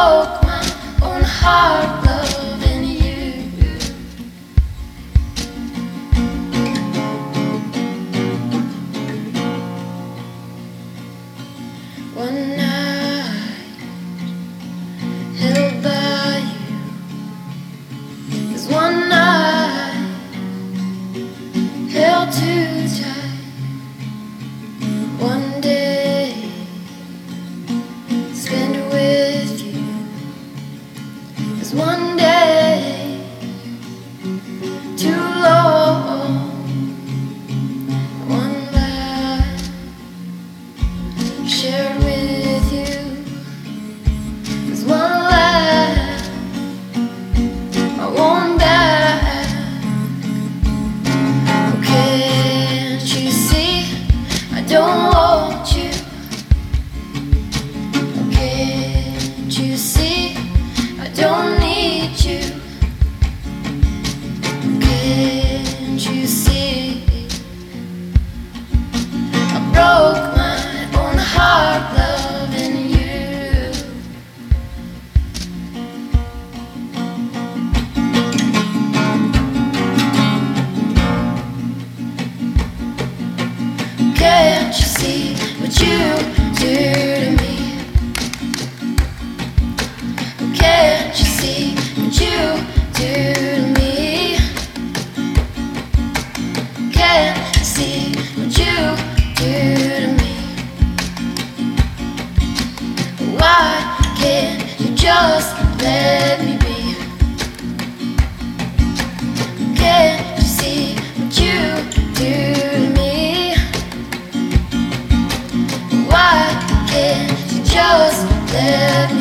broke my own heart loving you. One night held by you is one night held too tight. One day spent with you is one day too long. One life shared with you is one life I won't back. Oh, can't you see I don't want you? Oh, can't you see I don't need you? Oh, can't you see I broke my own heart loving you? Can't you see what you do to me? Can't you see what you do to me? Can't you see what you do to me? Why can't you just let me be? Can't you see what you do to me? Why can't you just let me be?